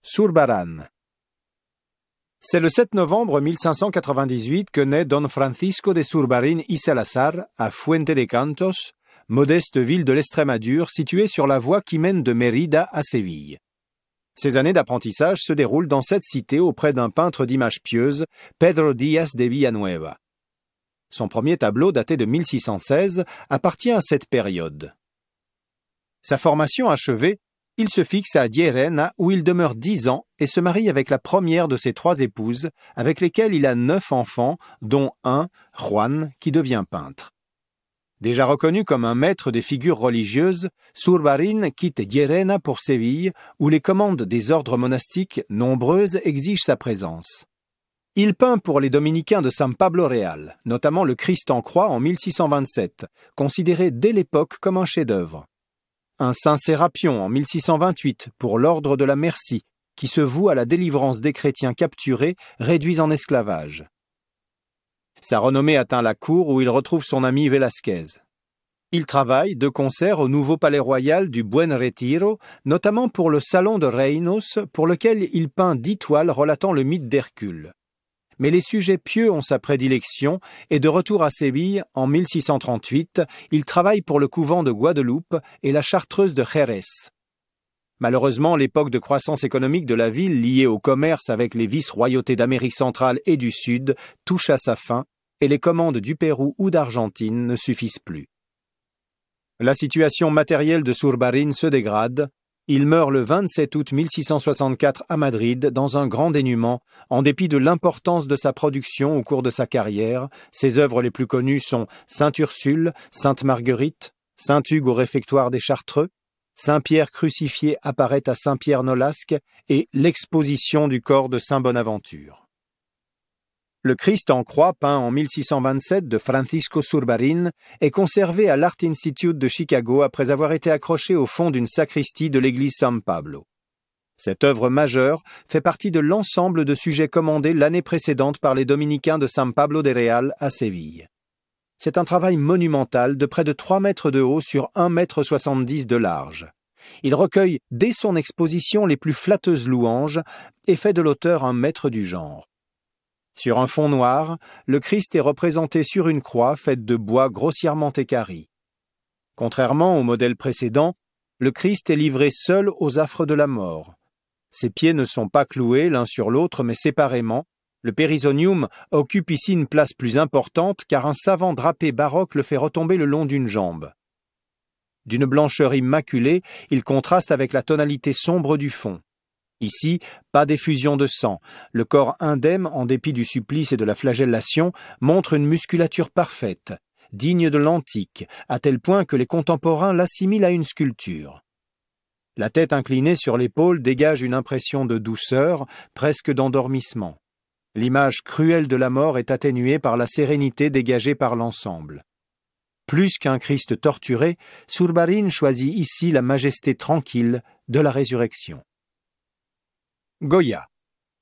Zurbarán. C'est le 7 novembre 1598 que naît Don Francisco de Zurbarán y Salazar à Fuente de Cantos, modeste ville de l'Estrémadure située sur la voie qui mène de Mérida à Séville. Ses années d'apprentissage se déroulent dans cette cité auprès d'un peintre d'images pieuses, Pedro Díaz de Villanueva. Son premier tableau, daté de 1616, appartient à cette période. Sa formation achevée, il se fixe à Llerena où il demeure 10 ans et se marie avec la première de ses 3 épouses, avec lesquelles il a 9 enfants, dont un, Juan, qui devient peintre. Déjà reconnu comme un maître des figures religieuses, Zurbarán quitte Llerena pour Séville, où les commandes des ordres monastiques, nombreuses, exigent sa présence. Il peint pour les dominicains de San Pablo Real, notamment le Christ en croix en 1627, considéré dès l'époque comme un chef-d'œuvre. Un Saint Sérapion en 1628 pour l'ordre de la Merci, qui se voue à la délivrance des chrétiens capturés, réduits en esclavage. Sa renommée atteint la cour où il retrouve son ami Velázquez. Il travaille de concert au nouveau palais royal du Buen Retiro, notamment pour le Salon de Reinos, pour lequel il peint 10 toiles relatant le mythe d'Hercule. Mais les sujets pieux ont sa prédilection et de retour à Séville, en 1638, il travaille pour le couvent de Guadeloupe et la chartreuse de Jerez. Malheureusement, l'époque de croissance économique de la ville liée au commerce avec les vice-royautés d'Amérique centrale et du Sud touche à sa fin et les commandes du Pérou ou d'Argentine ne suffisent plus. La situation matérielle de Zurbarán se dégrade. Il meurt le 27 août 1664 à Madrid dans un grand dénuement, en dépit de l'importance de sa production au cours de sa carrière. Ses œuvres les plus connues sont Sainte Ursule, Sainte Marguerite, Saint Hugues au réfectoire des Chartreux, Saint-Pierre crucifié apparaît à Saint-Pierre-Nolasque et l'exposition du corps de Saint Bonaventure. Le Christ en croix, peint en 1627 de Francisco Zurbarán, est conservé à l'Art Institute de Chicago après avoir été accroché au fond d'une sacristie de l'église San Pablo. Cette œuvre majeure fait partie de l'ensemble de sujets commandés l'année précédente par les dominicains de San Pablo de Real à Séville. C'est un travail monumental de près de 3 mètres de haut sur 1,70 m de large. Il recueille dès son exposition les plus flatteuses louanges et fait de l'auteur un maître du genre. Sur un fond noir, le Christ est représenté sur une croix faite de bois grossièrement équarri. Contrairement au modèle précédent, le Christ est livré seul aux affres de la mort. Ses pieds ne sont pas cloués l'un sur l'autre mais séparément. Le périsonium occupe ici une place plus importante car un savant drapé baroque le fait retomber le long d'une jambe. D'une blancheur immaculée, il contraste avec la tonalité sombre du fond. Ici, pas d'effusion de sang. Le corps indemne, en dépit du supplice et de la flagellation, montre une musculature parfaite, digne de l'antique, à tel point que les contemporains l'assimilent à une sculpture. La tête inclinée sur l'épaule dégage une impression de douceur, presque d'endormissement. L'image cruelle de la mort est atténuée par la sérénité dégagée par l'ensemble. Plus qu'un Christ torturé, Zurbarán choisit ici la majesté tranquille de la résurrection. Goya.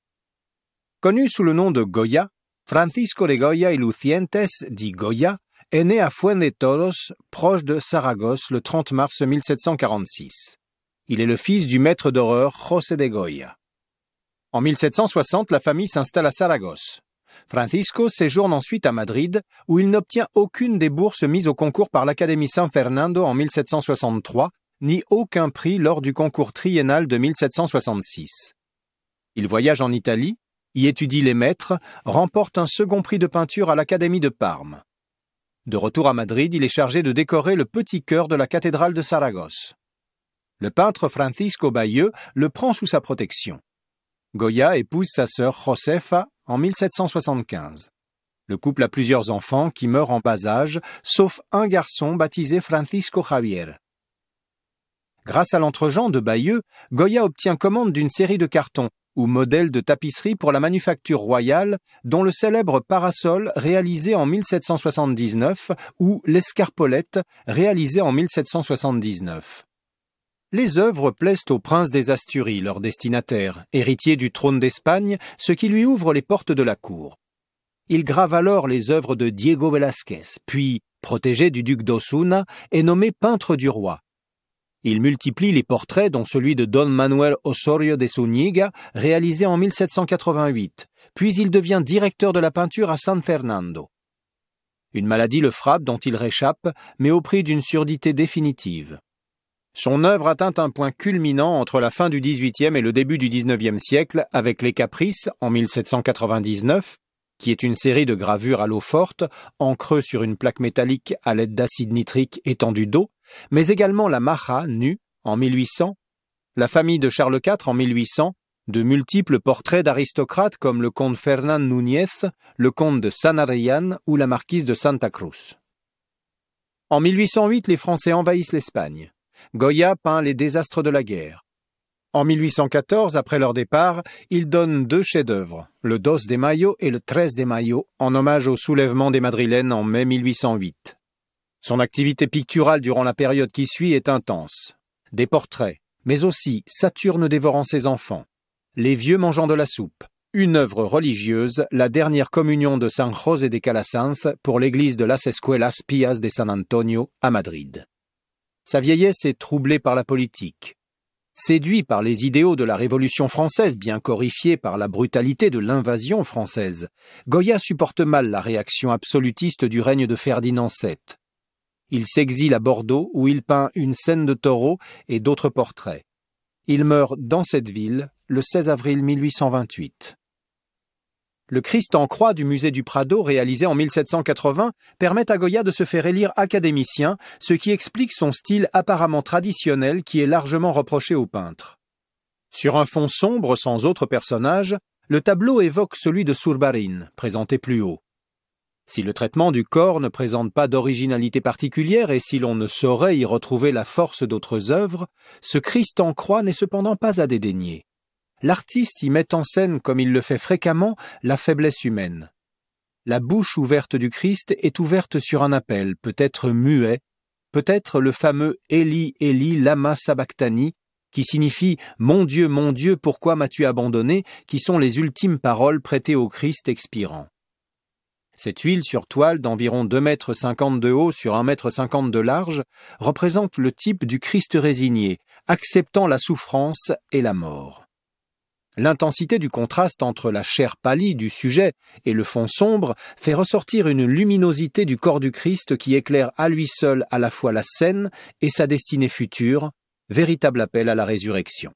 Connu sous le nom de Goya, Francisco de Goya y Lucientes dit Goya est né à Fuentedoros, proche de Saragosse, le 30 mars 1746. Il est le fils du maître d'horreur José de Goya. En 1760, la famille s'installe à Saragosse. Francisco séjourne ensuite à Madrid, où il n'obtient aucune des bourses mises au concours par l'Académie San Fernando en 1763, ni aucun prix lors du concours triennal de 1766. Il voyage en Italie, y étudie les maîtres, remporte un second prix de peinture à l'Académie de Parme. De retour à Madrid, il est chargé de décorer le petit chœur de la cathédrale de Saragosse. Le peintre Francisco Bayeux le prend sous sa protection. Goya épouse sa sœur Josefa en 1775. Le couple a plusieurs enfants qui meurent en bas âge, sauf un garçon baptisé Francisco Javier. Grâce à l'entregent de Bayeux, Goya obtient commande d'une série de cartons ou modèles de tapisserie pour la manufacture royale, dont le célèbre parasol réalisé en 1779 ou l'escarpolette réalisée en 1779. Les œuvres plaisent au prince des Asturies, leur destinataire, héritier du trône d'Espagne, ce qui lui ouvre les portes de la cour. Il grave alors les œuvres de Diego Velázquez, puis, protégé du duc d'Osuna, est nommé peintre du roi. Il multiplie les portraits dont celui de Don Manuel Osorio de Zúñiga, réalisé en 1788, puis il devient directeur de la peinture à San Fernando. Une maladie le frappe dont il réchappe, mais au prix d'une surdité définitive. Son œuvre atteint un point culminant entre la fin du XVIIIe et le début du XIXe siècle avec Les Caprices en 1799, qui est une série de gravures à l'eau forte, en creux sur une plaque métallique à l'aide d'acide nitrique étendue d'eau, mais également la Maja, nue, en 1800, la famille de Charles IV en 1800, de multiples portraits d'aristocrates comme le comte Fernán Núñez, le comte de San Adrián ou la marquise de Santa Cruz. En 1808, les Français envahissent l'Espagne. Goya peint les désastres de la guerre. En 1814, après leur départ, il donne 2 chefs-d'œuvre, le Dos de Mayo et le Tres de Mayo, en hommage au soulèvement des Madrilènes en mai 1808. Son activité picturale durant la période qui suit est intense. Des portraits, mais aussi Saturne dévorant ses enfants, Les vieux mangeant de la soupe, une œuvre religieuse, la dernière communion de San José de Calasanz pour l'église de las Escuelas Pías de San Antonio à Madrid. Sa vieillesse est troublée par la politique. Séduit par les idéaux de la Révolution française, bien corrifiés par la brutalité de l'invasion française, Goya supporte mal la réaction absolutiste du règne de Ferdinand VII. Il s'exile à Bordeaux où il peint une scène de taureau et d'autres portraits. Il meurt dans cette ville le 16 avril 1828. Le Christ en croix du musée du Prado, réalisé en 1780, permet à Goya de se faire élire académicien, ce qui explique son style apparemment traditionnel qui est largement reproché au peintre. Sur un fond sombre sans autre personnage, le tableau évoque celui de Zurbarán, présenté plus haut. Si le traitement du corps ne présente pas d'originalité particulière et si l'on ne saurait y retrouver la force d'autres œuvres, ce Christ en croix n'est cependant pas à dédaigner. L'artiste y met en scène, comme il le fait fréquemment, la faiblesse humaine. La bouche ouverte du Christ est ouverte sur un appel, peut-être muet, peut-être le fameux « Élie, Élie, lama sabachthani » qui signifie « Mon Dieu, pourquoi m'as-tu abandonné » qui sont les ultimes paroles prêtées au Christ expirant. Cette huile sur toile d'environ 2,50 m de haut sur 1,50 m de large représente le type du Christ résigné, acceptant la souffrance et la mort. L'intensité du contraste entre la chair pâlie du sujet et le fond sombre fait ressortir une luminosité du corps du Christ qui éclaire à lui seul à la fois la scène et sa destinée future, véritable appel à la résurrection.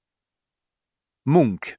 Munch.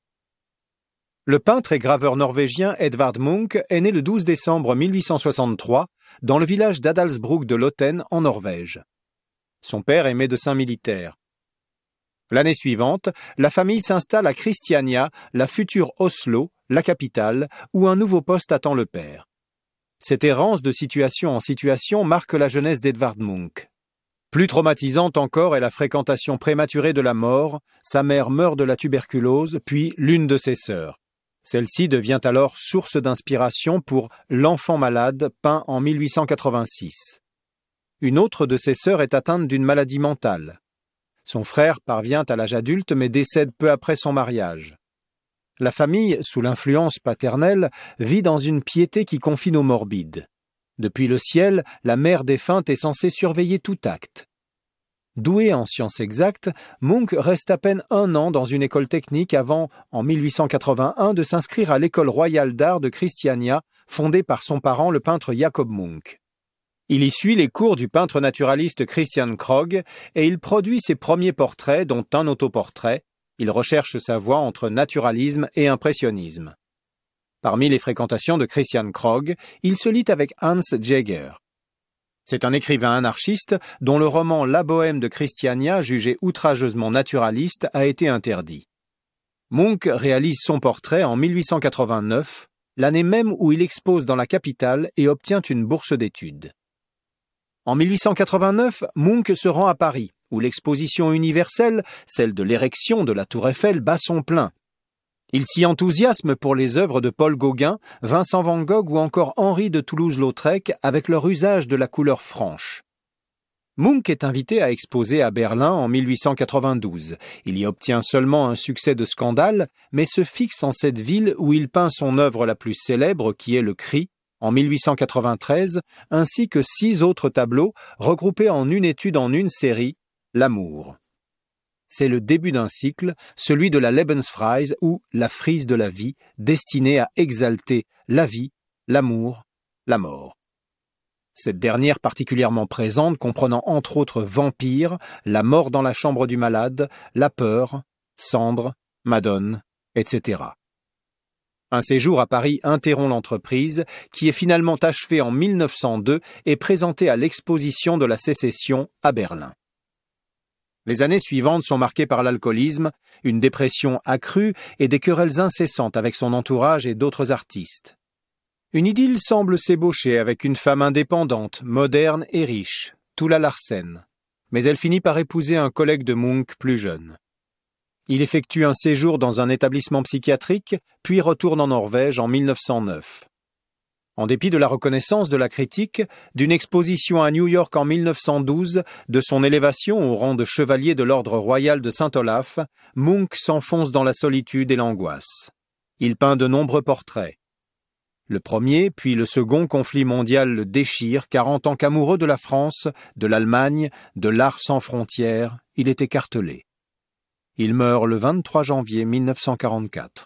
Le peintre et graveur norvégien Edvard Munch est né le 12 décembre 1863 dans le village d'Adalsbruk de Loten en Norvège. Son père est médecin militaire. L'année suivante, la famille s'installe à Christiania, la future Oslo, la capitale, où un nouveau poste attend le père. Cette errance de situation en situation marque la jeunesse d'Edvard Munch. Plus traumatisante encore est la fréquentation prématurée de la mort, sa mère meurt de la tuberculose, puis l'une de ses sœurs. Celle-ci devient alors source d'inspiration pour L'Enfant malade, peint en 1886. Une autre de ses sœurs est atteinte d'une maladie mentale. Son frère parvient à l'âge adulte mais décède peu après son mariage. La famille, sous l'influence paternelle, vit dans une piété qui confine au morbide. Depuis le ciel, la mère défunte est censée surveiller tout acte. Doué en sciences exactes, Munch reste à peine 1 an dans une école technique avant, en 1881, de s'inscrire à l'école royale d'art de Christiania, fondée par son parent le peintre Jacob Munch. Il y suit les cours du peintre naturaliste Christian Krog et il produit ses premiers portraits, dont un autoportrait. Il recherche sa voie entre naturalisme et impressionnisme. Parmi les fréquentations de Christian Krog, il se lie avec Hans Jaeger. C'est un écrivain anarchiste dont le roman La Bohème de Christiania, jugé outrageusement naturaliste, a été interdit. Munch réalise son portrait en 1889, l'année même où il expose dans la capitale et obtient une bourse d'études. En 1889, Munch se rend à Paris, où l'exposition universelle, celle de l'érection de la Tour Eiffel, bat son plein. Il s'y enthousiasme pour les œuvres de Paul Gauguin, Vincent van Gogh ou encore Henri de Toulouse-Lautrec avec leur usage de la couleur franche. Munch est invité à exposer à Berlin en 1892. Il y obtient seulement un succès de scandale, mais se fixe en cette ville où il peint son œuvre la plus célèbre qui est Le Cri, en 1893, ainsi que 6 autres tableaux regroupés en une étude en une série, l'amour. C'est le début d'un cycle, celui de la Lebensfreise ou la frise de la vie, destinée à exalter la vie, l'amour, la mort. Cette dernière particulièrement présente, comprenant entre autres vampires, la mort dans la chambre du malade, la peur, cendre, madone, etc. Un séjour à Paris interrompt l'entreprise, qui est finalement achevée en 1902 et présentée à l'exposition de la Sécession à Berlin. Les années suivantes sont marquées par l'alcoolisme, une dépression accrue et des querelles incessantes avec son entourage et d'autres artistes. Une idylle semble s'ébaucher avec une femme indépendante, moderne et riche, Tulla Larsen, mais elle finit par épouser un collègue de Munch plus jeune. Il effectue un séjour dans un établissement psychiatrique, puis retourne en Norvège en 1909. En dépit de la reconnaissance de la critique, d'une exposition à New York en 1912, de son élévation au rang de chevalier de l'ordre royal de Saint-Olaf, Munch s'enfonce dans la solitude et l'angoisse. Il peint de nombreux portraits. Le premier, puis le second conflit mondial le déchire, car en tant qu'amoureux de la France, de l'Allemagne, de l'art sans frontières, il est écartelé. Il meurt le 23 janvier 1944.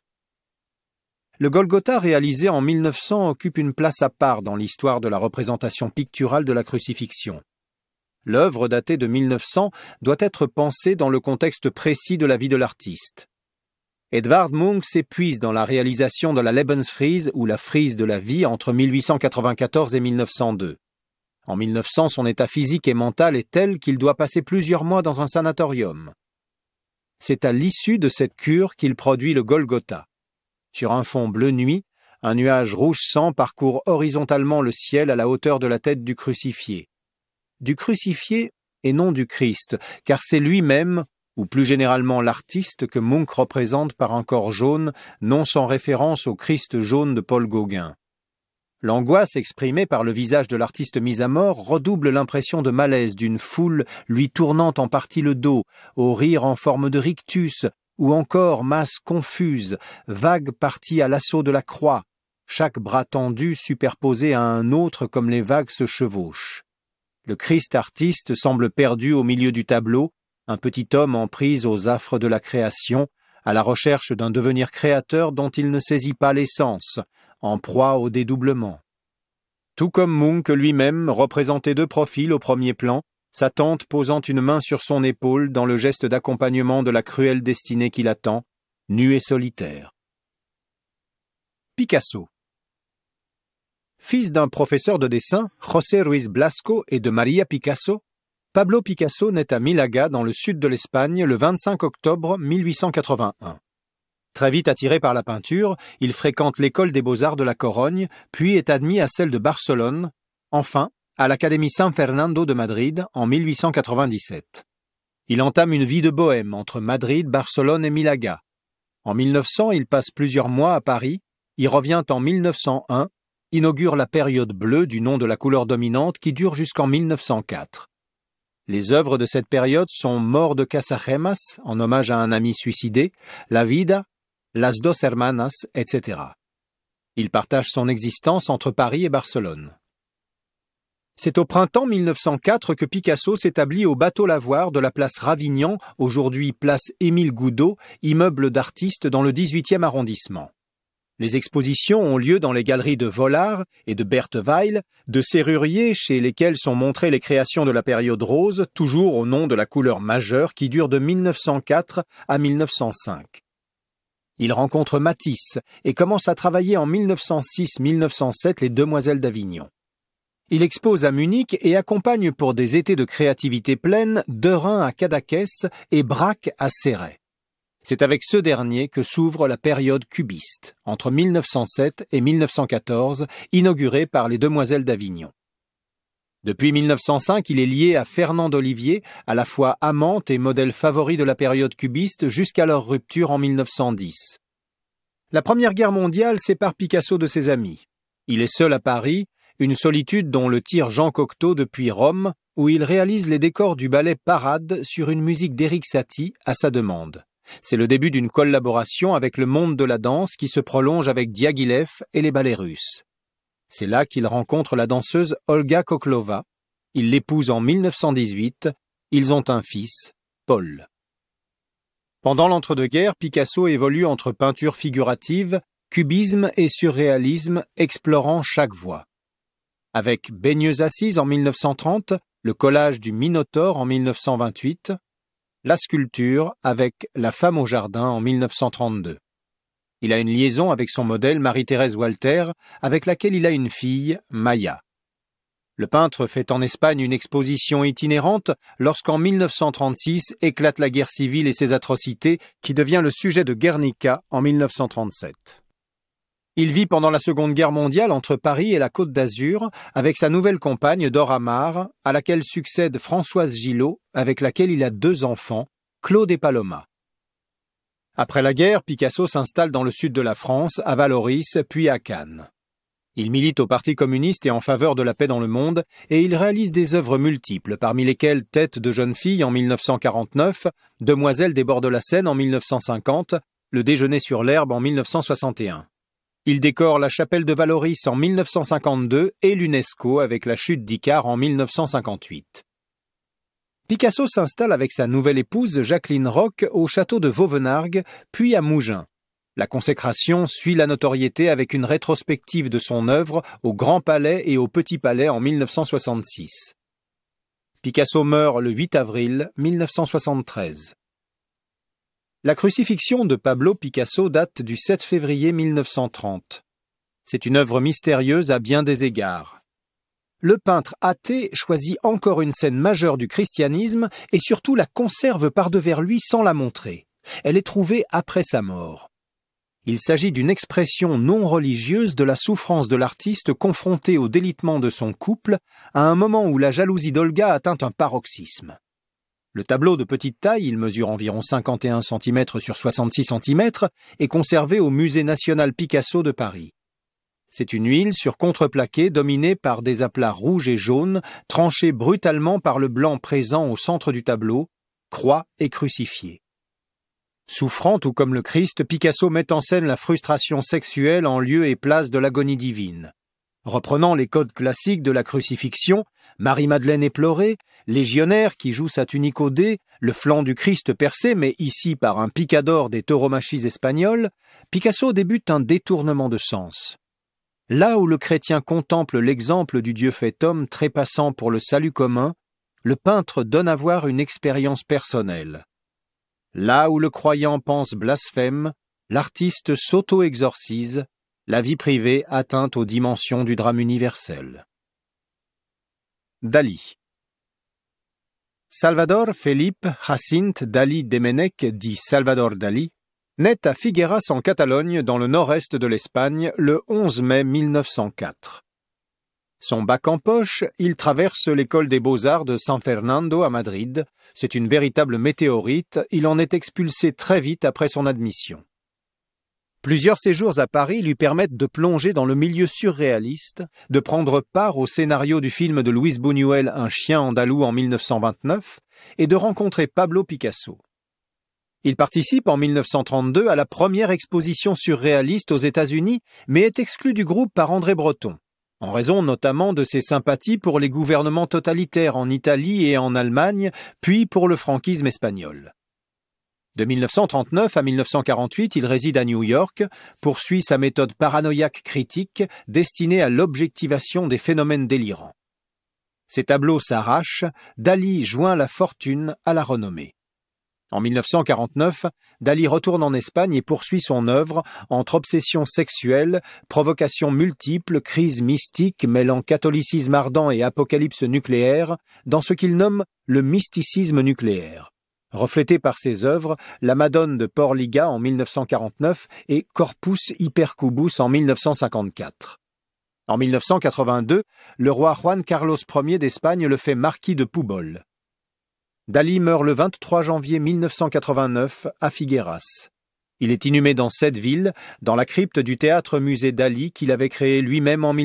Le Golgotha réalisé en 1900 occupe une place à part dans l'histoire de la représentation picturale de la crucifixion. L'œuvre datée de 1900 doit être pensée dans le contexte précis de la vie de l'artiste. Edvard Munch s'épuise dans la réalisation de la Lebensfriese ou la frise de la vie entre 1894 et 1902. En 1900, son état physique et mental est tel qu'il doit passer plusieurs mois dans un sanatorium. C'est à l'issue de cette cure qu'il produit le Golgotha. Sur un fond bleu nuit, un nuage rouge sang parcourt horizontalement le ciel à la hauteur de la tête du crucifié. Du crucifié et non du Christ, car c'est lui-même, ou plus généralement l'artiste que Munch représente par un corps jaune, non sans référence au Christ jaune de Paul Gauguin. L'angoisse exprimée par le visage de l'artiste mis à mort redouble l'impression de malaise d'une foule lui tournant en partie le dos, au rire en forme de rictus, ou encore masse confuse, vague partie à l'assaut de la croix, chaque bras tendu superposé à un autre comme les vagues se chevauchent. Le Christ artiste semble perdu au milieu du tableau, un petit homme en prise aux affres de la création, à la recherche d'un devenir créateur dont il ne saisit pas l'essence, en proie au dédoublement. Tout comme Munch lui-même, représenté de profil au premier plan, sa tante posant une main sur son épaule dans le geste d'accompagnement de la cruelle destinée qui l'attend, nue et solitaire. Picasso. Fils d'un professeur de dessin, José Ruiz Blasco, et de María Picasso, Pablo Picasso naît à Milaga, dans le sud de l'Espagne, le 25 octobre 1881. Très vite attiré par la peinture, il fréquente l'école des beaux-arts de la Corogne, puis est admis à celle de Barcelone, enfin à l'Académie San Fernando de Madrid en 1897. Il entame une vie de bohème entre Madrid, Barcelone et Milaga. En 1900, il passe plusieurs mois à Paris, y revient en 1901, inaugure la période bleue du nom de la couleur dominante qui dure jusqu'en 1904. Les œuvres de cette période sont Mort de Casagemas, en hommage à un ami suicidé, La Vida, Las dos Hermanas, etc. Il partage son existence entre Paris et Barcelone. C'est au printemps 1904 que Picasso s'établit au bateau lavoir de la place Ravignan, aujourd'hui place Émile Goudot, immeuble d'artistes dans le 18e arrondissement. Les expositions ont lieu dans les galeries de Vollard et de Berthe Weil, de serruriers chez lesquels sont montrées les créations de la période rose, toujours au nom de la couleur majeure qui dure de 1904 à 1905. Il rencontre Matisse et commence à travailler en 1906-1907 les Demoiselles d'Avignon. Il expose à Munich et accompagne pour des étés de créativité pleine Derain à Cadaqués et Braque à Céret. C'est avec ce dernier que s'ouvre la période cubiste, entre 1907 et 1914, inaugurée par les Demoiselles d'Avignon. Depuis 1905, il est lié à Fernande Olivier, à la fois amante et modèle favori de la période cubiste jusqu'à leur rupture en 1910. La Première Guerre mondiale sépare Picasso de ses amis. Il est seul à Paris, une solitude dont le tire Jean Cocteau depuis Rome, où il réalise les décors du ballet Parade sur une musique d'Éric Satie à sa demande. C'est le début d'une collaboration avec le monde de la danse qui se prolonge avec Diaghilev et les ballets russes. C'est là qu'il rencontre la danseuse Olga Koklova. Il l'épouse en 1918 Ils ont un fils, Paul. Pendant l'entre-deux-guerres, Picasso évolue entre peinture figurative, cubisme et surréalisme, explorant chaque voie. Avec Baigneuse assise en 1930, le collage du Minotaure en 1928, la sculpture avec La femme au jardin en 1932. Il a une liaison avec son modèle Marie-Thérèse Walter, avec laquelle il a une fille, Maya. Le peintre fait en Espagne une exposition itinérante lorsqu'en 1936 éclate la guerre civile et ses atrocités, qui devient le sujet de Guernica en 1937. Il vit pendant la Seconde Guerre mondiale entre Paris et la Côte d'Azur avec sa nouvelle compagne Dora Maar, à laquelle succède Françoise Gillot, avec laquelle il a 2 enfants, Claude et Paloma. Après la guerre, Picasso s'installe dans le sud de la France, à Vallauris, puis à Cannes. Il milite au Parti communiste et en faveur de la paix dans le monde, et il réalise des œuvres multiples, parmi lesquelles Tête de jeune fille en 1949, Demoiselle des bords de la Seine en 1950, Le déjeuner sur l'herbe en 1961. Il décore la chapelle de Vallauris en 1952 et l'UNESCO avec la chute d'Icare en 1958. Picasso s'installe avec sa nouvelle épouse Jacqueline Roch au château de Vauvenargues, puis à Mougins. La consécration suit la notoriété avec une rétrospective de son œuvre au Grand Palais et au Petit Palais en 1966. Picasso meurt le 8 avril 1973. La crucifixion de Pablo Picasso date du 7 février 1930. C'est une œuvre mystérieuse à bien des égards. Le peintre athée choisit encore une scène majeure du christianisme et surtout la conserve par-devers lui sans la montrer. Elle est trouvée après sa mort. Il s'agit d'une expression non religieuse de la souffrance de l'artiste confronté au délitement de son couple à un moment où la jalousie d'Olga atteint un paroxysme. Le tableau de petite taille, il mesure environ 51 cm sur 66 cm, est conservé au Musée national Picasso de Paris. C'est une huile sur contreplaqué dominée par des aplats rouges et jaunes, tranchés brutalement par le blanc présent au centre du tableau, croix et crucifié. Souffrant tout comme le Christ, Picasso met en scène la frustration sexuelle en lieu et place de l'agonie divine. Reprenant les codes classiques de la crucifixion, Marie-Madeleine éplorée, légionnaire qui joue sa tunique au dé, le flanc du Christ percé, mais ici par un picador des tauromachis espagnols, Picasso débute un détournement de sens. Là où le chrétien contemple l'exemple du Dieu fait homme trépassant pour le salut commun, le peintre donne à voir une expérience personnelle. Là où le croyant pense blasphème, l'artiste s'auto-exorcise, la vie privée atteinte aux dimensions du drame universel. Dalí. Salvador Felipe Jacint Dalí Domenech, dit Salvador Dalí, naît à Figueras en Catalogne, dans le nord-est de l'Espagne, le 11 mai 1904. Son bac en poche, il traverse l'école des beaux-arts de San Fernando à Madrid. C'est une véritable météorite, il en est expulsé très vite après son admission. Plusieurs séjours à Paris lui permettent de plonger dans le milieu surréaliste, de prendre part au scénario du film de Luis Buñuel Un chien andalou en 1929 et de rencontrer Pablo Picasso. Il participe en 1932 à la première exposition surréaliste aux États-Unis, mais est exclu du groupe par André Breton, en raison notamment de ses sympathies pour les gouvernements totalitaires en Italie et en Allemagne, puis pour le franquisme espagnol. De 1939 à 1948, il réside à New York, poursuit sa méthode paranoïaque critique destinée à l'objectivation des phénomènes délirants. Ses tableaux s'arrachent, Dalí joint la fortune à la renommée. En 1949, Dalí retourne en Espagne et poursuit son œuvre entre obsessions sexuelles, provocations multiples, crises mystiques mêlant catholicisme ardent et apocalypse nucléaire, dans ce qu'il nomme le mysticisme nucléaire. Reflété par ses œuvres, La Madone de Porliga en 1949 et Corpus Hypercubus en 1954. En 1982, le roi Juan Carlos Ier d'Espagne le fait marquis de Púbol. Dalí meurt le 23 janvier 1989 à Figueras. Il est inhumé dans cette ville, dans la crypte du théâtre-musée Dalí qu'il avait créé lui-même en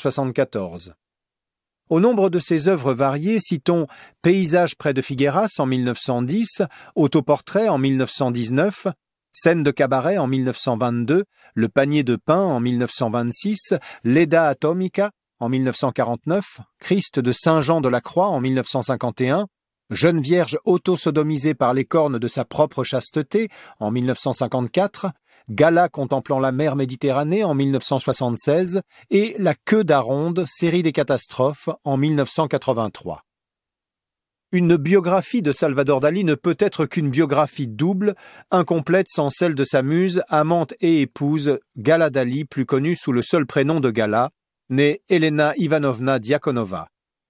1974. Au nombre de ses œuvres variées, citons Paysages près de Figueras en 1910, Autoportrait en 1919, Scène de cabaret en 1922, Le panier de pain en 1926, L'Eda Atomica en 1949, Christ de Saint Jean de la Croix en 1951, Jeune vierge auto-sodomisée par les cornes de sa propre chasteté en 1954, Gala contemplant la mer Méditerranée en 1976 et La queue d'Aronde, série des catastrophes en 1983. Une biographie de Salvador Dali ne peut être qu'une biographie double, incomplète sans celle de sa muse, amante et épouse, Gala Dali, plus connue sous le seul prénom de Gala, née Elena Ivanovna Diakonova.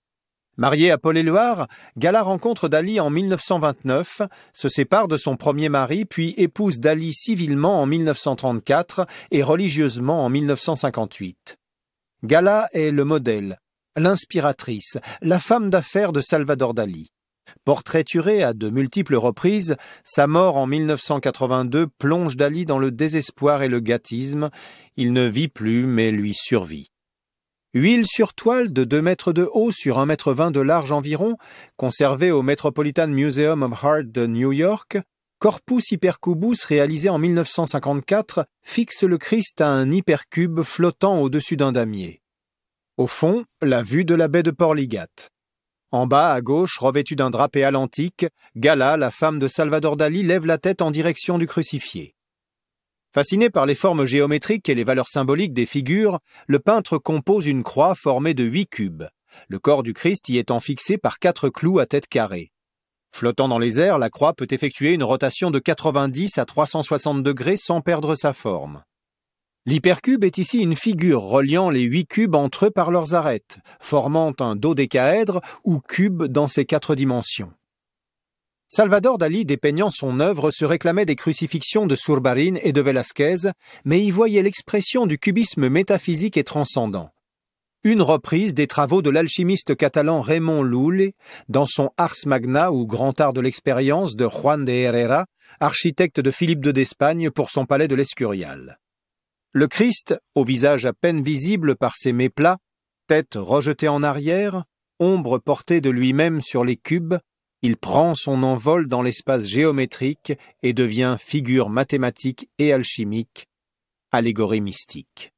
Mariée à Paul Éluard, Gala rencontre Dali en 1929, se sépare de son premier mari, puis épouse Dali civilement en 1934 et religieusement en 1958. Gala est le modèle, l'inspiratrice, la femme d'affaires de Salvador Dali. Portraiturée à de multiples reprises, sa mort en 1982 plonge Dali dans le désespoir et le gâtisme. Il ne vit plus, mais lui survit. Huile sur toile de 2 mètres de haut sur 1,20 m de large environ, conservée au Metropolitan Museum of Art de New York, Corpus Hypercubus, réalisé en 1954, fixe le Christ à un hypercube flottant au-dessus d'un damier. Au fond, la vue de la baie de Portligat. En bas, à gauche, revêtue d'un drapé à l'antique, Gala, la femme de Salvador Dali, lève la tête en direction du crucifié. Fasciné par les formes géométriques et les valeurs symboliques des figures, le peintre compose une croix formée de 8 cubes, le corps du Christ y étant fixé par 4 clous à tête carrée. Flottant dans les airs, la croix peut effectuer une rotation de 90 à 360 degrés sans perdre sa forme. L'hypercube est ici une figure reliant les 8 cubes entre eux par leurs arêtes, formant un dodécaèdre ou cube dans ses 4 dimensions. Salvador Dali, dépeignant son œuvre, se réclamait des crucifixions de Zurbarán et de Velázquez, mais y voyait l'expression du cubisme métaphysique et transcendant. Une reprise des travaux de l'alchimiste catalan Raymond Lull dans son Ars Magna ou Grand Art de l'expérience de Juan de Herrera, architecte de Philippe II d'Espagne pour son palais de l'Escurial. Le Christ, au visage à peine visible par ses méplats, tête rejetée en arrière, ombre portée de lui-même sur les cubes, il prend son envol dans l'espace géométrique et devient figure mathématique et alchimique, allégorie mystique.